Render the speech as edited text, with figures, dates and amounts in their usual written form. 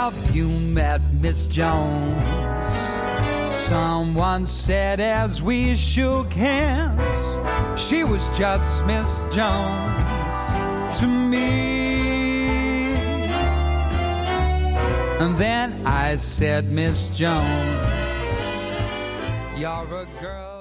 Have you met Miss Jones? Someone said as we shook hands, she was just Miss Jones to me. And then I said, Miss Jones, you're a girl